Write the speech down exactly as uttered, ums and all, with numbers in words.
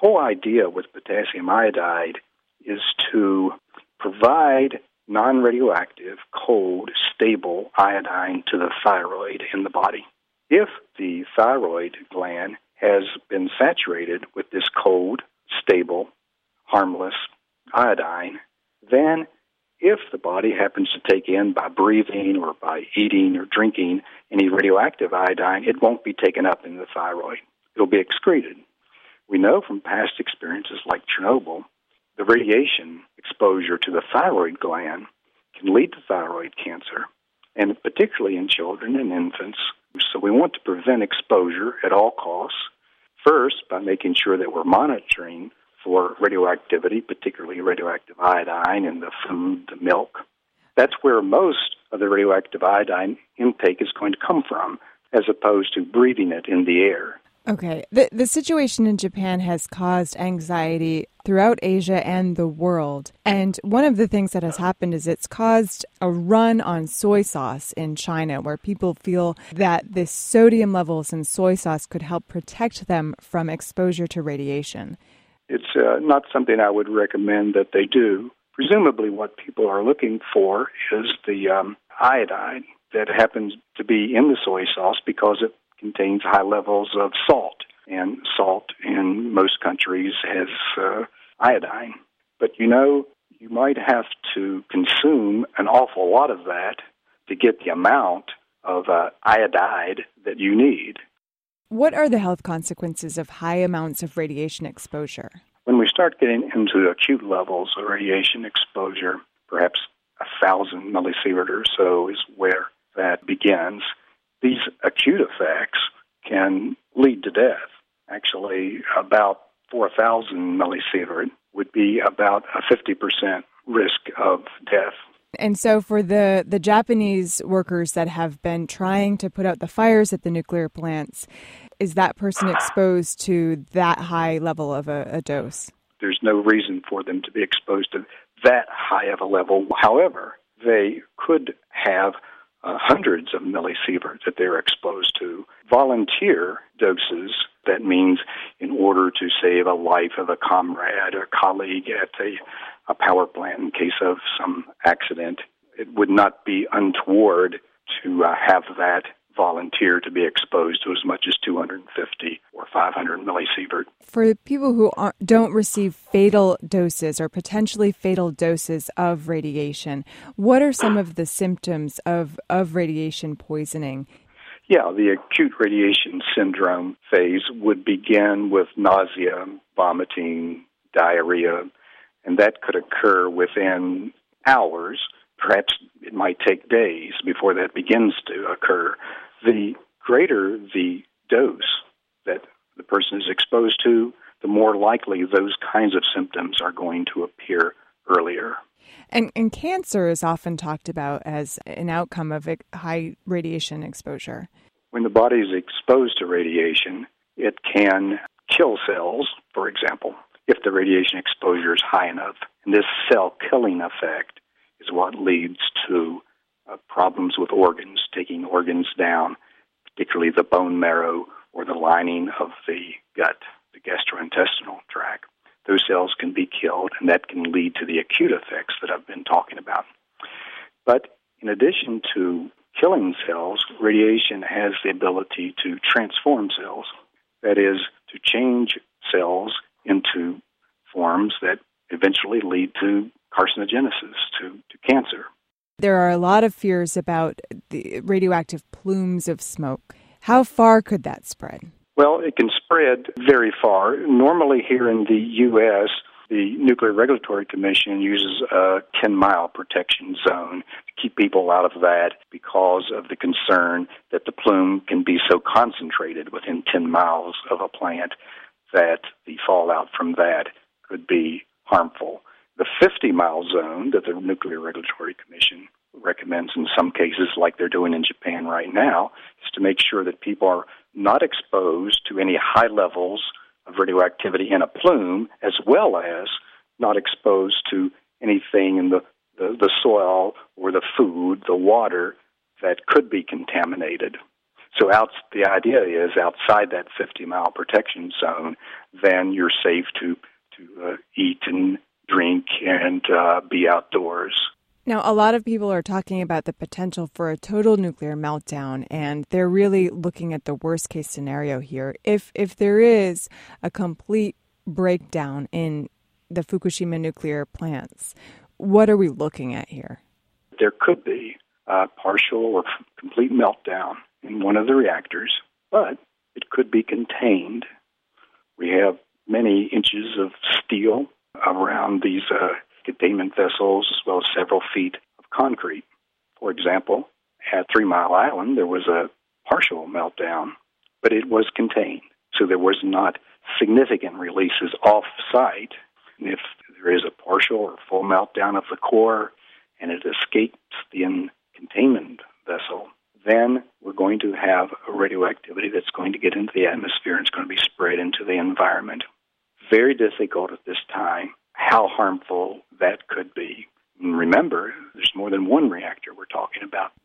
whole idea with potassium iodide is to provide non-radioactive, cold, stable iodine to the thyroid in the body. If the thyroid gland has been saturated with this cold, stable, harmless iodine, then if the body happens to take in by breathing or by eating or drinking any radioactive iodine, it won't be taken up in the thyroid. It'll be excreted. We know from past experiences like Chernobyl, the radiation exposure to the thyroid gland can lead to thyroid cancer, and particularly in children and infants. So we want to prevent exposure at all costs, first by making sure that we're monitoring for radioactivity, particularly radioactive iodine in the food, the milk. That's where most of the radioactive iodine intake is going to come from, as opposed to breathing it in the air. Okay. The, the situation in Japan has caused anxiety throughout Asia and the world. And one of the things that has happened is it's caused a run on soy sauce in China, where people feel that the sodium levels in soy sauce could help protect them from exposure to radiation. It's uh, not something I would recommend that they do. Presumably what people are looking for is the um, iodine that happens to be in the soy sauce because it contains high levels of salt, and salt in most countries has uh, iodine. But you know, you might have to consume an awful lot of that to get the amount of uh, iodide that you need. What are the health consequences of high amounts of radiation exposure? When we start getting into acute levels of radiation exposure, perhaps a thousand millisievert or so is where that begins. These acute effects can lead to death. Actually, about four thousand millisievert would be about a fifty percent risk of death. And so for the, the Japanese workers that have been trying to put out the fires at the nuclear plants, is that person exposed to that high level of a, a dose? There's no reason for them to be exposed to that high of a level. However, they could have uh, hundreds of millisievert that they're exposed to. Volunteer doses, that means in order to save a life of a comrade or colleague at a, a power plant in case of some accident, it would not be untoward to uh, have that volunteer to be exposed to as much as two hundred fifty or five hundred millisievert. For people who aren't, don't receive fatal doses or potentially fatal doses of radiation, what are some of the symptoms of, of radiation poisoning? Yeah, the acute radiation syndrome phase would begin with nausea, vomiting, diarrhea, and that could occur within hours. Perhaps it might take days before that begins to occur. The greater the dose that the person is exposed to, the more likely those kinds of symptoms are going to appear earlier. And, and cancer is often talked about as an outcome of high radiation exposure. When the body is exposed to radiation, it can kill cells, for example, if the radiation exposure is high enough. And this cell-killing effect is what leads to uh, problems with organs, taking organs down, particularly the bone marrow or the lining of the gut, the gastrointestinal tract. Those cells can be killed, and that can lead to the acute effects that I've been talking about. But in addition to killing cells, radiation has the ability to transform cells, that is, to change cells into forms that eventually lead to carcinogenesis, to, to cancer. There are a lot of fears about the radioactive plumes of smoke. How far could that spread? Well, it can spread very far. Normally here in the U S, the Nuclear Regulatory Commission uses a ten-mile protection zone to keep people out of that because of the concern that the plume can be so concentrated within ten miles of a plant that the fallout from that could be harmful. The fifty-mile zone that the Nuclear Regulatory Commission recommends in some cases, like they're doing in Japan right now, is to make sure that people are not exposed to any high levels of radioactivity in a plume, as well as not exposed to anything in the, the, the soil or the food, the water, that could be contaminated. So out, the idea is outside that fifty-mile protection zone, then you're safe to, to uh, eat and drink and uh, be outdoors. Now, a lot of people are talking about the potential for a total nuclear meltdown, and they're really looking at the worst-case scenario here. If if there is a complete breakdown in the Fukushima nuclear plants, what are we looking at here? There could be a partial or complete meltdown in one of the reactors, but it could be contained. We have many inches of steel around these uh, containment vessels, as well as several feet of concrete. For example, at Three Mile Island, there was a partial meltdown, but it was contained, so there was not significant releases off-site. And if there is a partial or full meltdown of the core and it escapes the containment vessel, then we're going to have a radioactivity that's going to get into the atmosphere and it's going to be spread into the environment. Very difficult at this time how harmful that could be. And remember, there's more than one reactor we're talking about.